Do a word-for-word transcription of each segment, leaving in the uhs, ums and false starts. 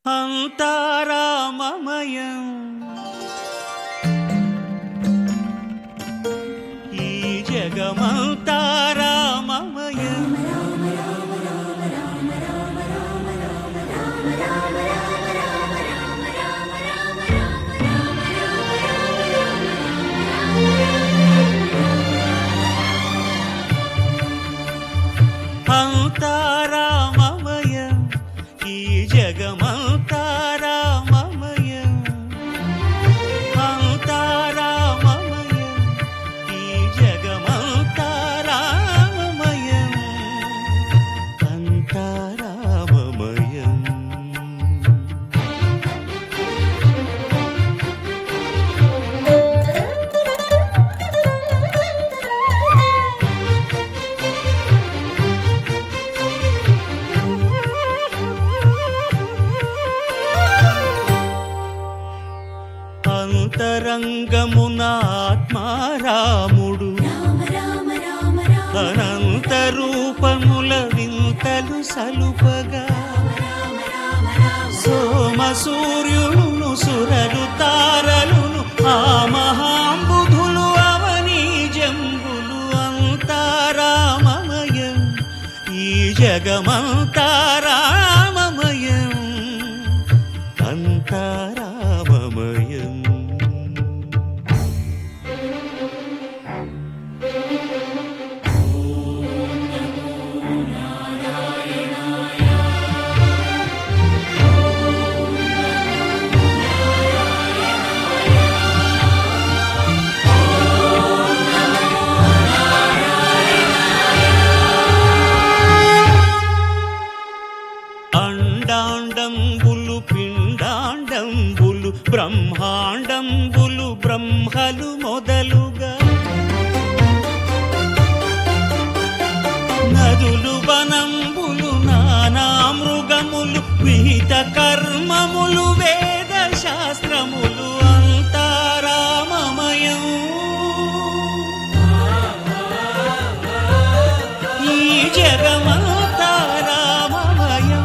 అంతారామమయం ఈ జగమంతారామమయం అంతారామమయం ఈ జగమంతారామమయం అంతారామమయం ఈ జగమంతారామమయం అంతారామమయం అంతరంగమున ఆత్మారాముడు అనంత రూపముల వింతలు సలుపగా సోమ సూర్యులను సురలు తారలును ఆ మహాంబుధులు అవనీ జంబులు అంతారామమయం ఈ జగమంతారామమయం అంతారామమయం అండాండంబులు పిండాండంబులు బ్రహ్మాండంబులు బ్రహ్మలు మొదలుగా నదులు వనంబులు నానా మృగములు విహిత కర్మములు వేద శాస్త్రములు అంతారామమయం ఈ జగమంతారామమయం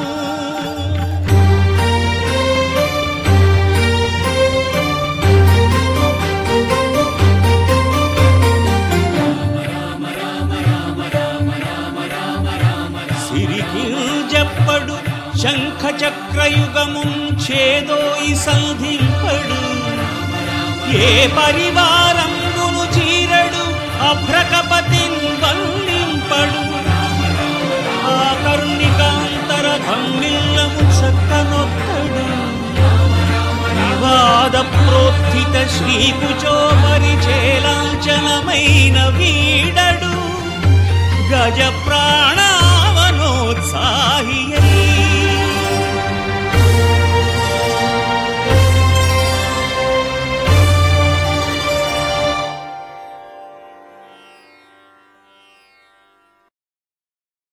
సిరికింజప్పడు శంఖ చక్రయుగముం ఛేదోయి సంధింపడు ఏ పరివారంబును చీరడు అభ్రకపతిన్ వల్లింపడు ఆ కర్ణికాంతర ధమ్మిల్లము చక్కనొక్కడు వివాద ప్రోత్థిత శ్రీకుచో పరిచేలాంచనమైన వీడడు గజ ప్రాణ